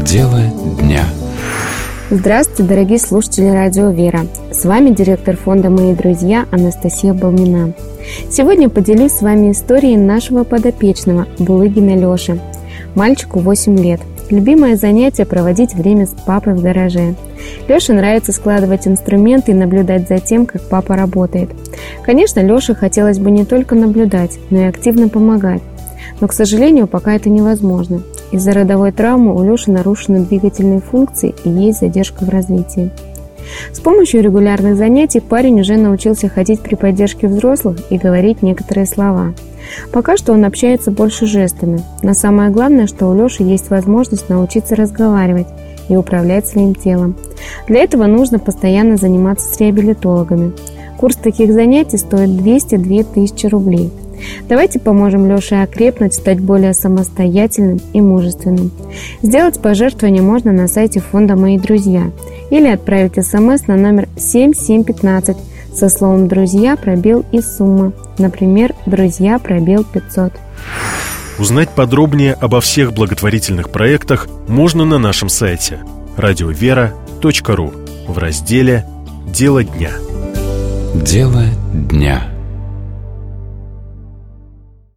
Дело дня. Здравствуйте, дорогие слушатели радио «Вера». С вами директор фонда «Мои друзья» Анастасия Балмина. Сегодня поделюсь с вами историей нашего подопечного Булыгина Леши. Мальчику 8 лет. Любимое занятие – проводить время с папой в гараже. Леше нравится складывать инструменты и наблюдать за тем, как папа работает. Конечно, Леше хотелось бы не только наблюдать, но и активно помогать. Но, к сожалению, пока это невозможно. Из-за родовой травмы у Леши нарушены двигательные функции и есть задержка в развитии. С помощью регулярных занятий парень уже научился ходить при поддержке взрослых и говорить некоторые слова. Пока что он общается больше жестами, но самое главное, что у Леши есть возможность научиться разговаривать и управлять своим телом. Для этого нужно постоянно заниматься с реабилитологами. Курс таких занятий стоит 200-2 тысячи рублей. Давайте поможем Леше окрепнуть, стать более самостоятельным и мужественным. Сделать пожертвование можно на сайте фонда «Мои друзья» или отправить СМС на номер 7715 со словом «Друзья» и сумма. Например, «Друзья» 500. Узнать подробнее обо всех благотворительных проектах можно на нашем сайте radiovera.ru в разделе «Дело дня». Дело дня.